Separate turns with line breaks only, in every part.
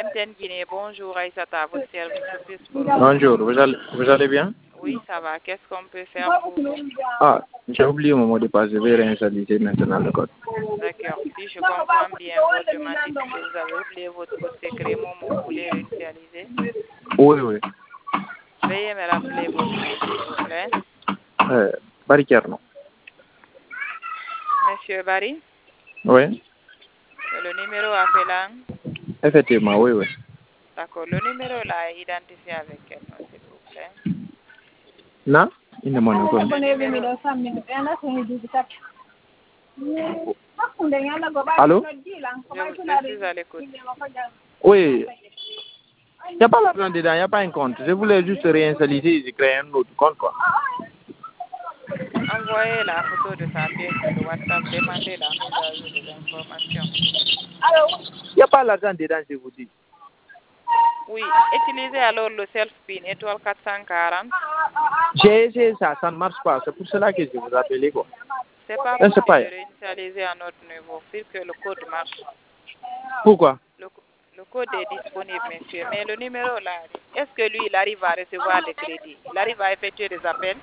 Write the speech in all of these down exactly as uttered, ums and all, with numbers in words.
M T N Guinée, bonjour Aïssata, à votre service.
Bonjour, vous allez, vous allez bien?
Oui, ça va. Qu'est-ce qu'on peut faire pour vous?
Ah, j'ai oublié mon mot de passe, je vais réinitialiser maintenant le code.
D'accord. Si je comprends bien votre demande, c'est que vous avez oublié votre code secret, Momo, vous voulez réinitialiser?
Oui, oui.
Veuillez me rappeler votre nom, s'il vous plaît.
Euh, Barry Kerno.
Monsieur Barry?
Oui,
Le numéro appelant?
effectivement, oui, oui.
D'accord. Le numéro là est identifié avec quel nom, s'il vous plaît?
Non, il ne m'en a pas.
Le numéro...
Allô?
Je, je suis à l'écoute.
Oui. Il n'y a pas l'argent dedans, il n'y a pas un compte. Je voulais juste réinitialiser et créer un autre compte, quoi.
Envoyez la photo de sa pièce sur le WhatsApp, demandez la mise à jour des informations.
Il n'y a pas l'argent dedans, je vous dis.
Oui, utilisez alors le self-pin, étoile quatre cent quarante.
J'ai essayé ça, ça ne marche pas. C'est pour cela que je vous appelais, quoi.
C'est pas
Je ne sais
possible
pas.
de réinitialiser à notre niveau, puisque le code marche.
Pourquoi?
Le, le code est disponible, monsieur, mais le numéro là, est-ce que lui, il arrive à recevoir des crédits? Il arrive à effectuer des appels?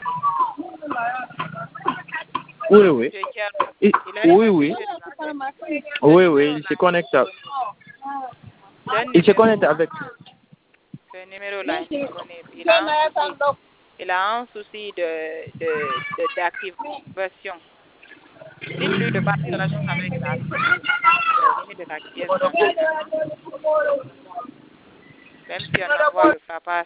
Oui, oui.
Monsieur Tcherno,
Et-
il arrive
oui,
à
oui.
effectuer des appels?
Oui,
Le
oui,
numéro
il
là
se
est
connecte.
disponible. Ce
Il se
numéro,
connecte avec.
ce numéro là est disponible. Il a un souci, il a un souci de, de, de- d'activation. Dites-lui de partir la chose avec la euh, limite de la pièce d'enregistrement. Même si on envoie le frappage